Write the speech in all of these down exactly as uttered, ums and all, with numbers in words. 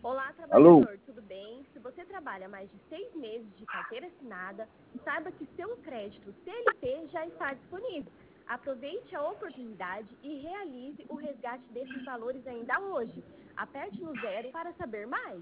Olá, Alô? trabalhador, tudo bem? Se você trabalha mais de seis meses de carteira assinada, saiba que seu crédito C L T já está disponível. Aproveite a oportunidade e realize o resgate desses valores ainda hoje. Aperte no zero para saber mais.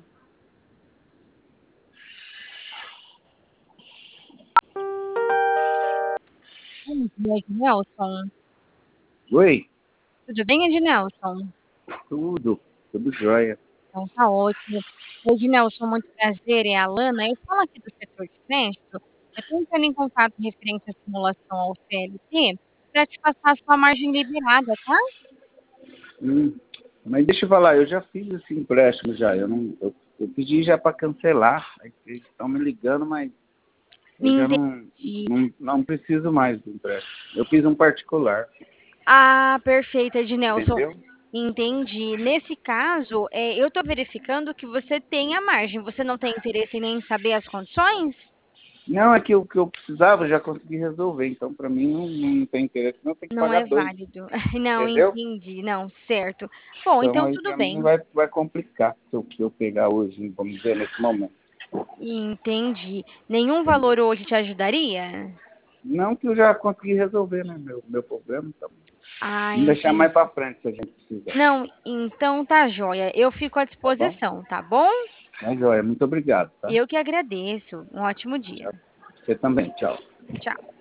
Bom dia, Ednelson. Oi? Tudo bem, Ednelson? Tudo, tudo jóia. Então tá ótimo. Ednelson, muito prazer, é a Alana. Eu falo aqui do setor de crédito. Eu estou entrando em contato referente à simulação ao C L T para te passar a sua margem liberada, tá? Hum, mas deixa eu falar, eu já fiz esse empréstimo já. Eu, não, eu, eu pedi já para cancelar. Aí eles estão me ligando, mas eu já não, Entendi. não, não preciso mais do empréstimo. Eu fiz um particular, Ah, perfeito, Ednelson. entendeu? Entendi. Nesse caso, é, eu estou verificando que você tem a margem. Você não tem interesse em nem saber as condições? Não, é que o que eu precisava eu já consegui resolver. Então, para mim, não, não tem interesse, não. Tem que Não pagar é dois, válido. Não, entendeu? entendi. Não, certo. Bom, Então, então aí tudo para mim bem. vai, vai complicar se eu, se eu pegar hoje, vamos dizer, nesse momento. Entendi. Nenhum Entendeu? valor hoje te ajudaria? Não que eu já consegui resolver, né, meu, meu problema. Então, Ah, vamos deixar mais entendi. para frente se a gente precisar. Não, então tá joia. Eu fico à Tá bom? disposição, tá bom? Mas, joia, muito obrigado, tá? Eu que agradeço. Um ótimo dia. Tchau. Você também, tchau. Tchau.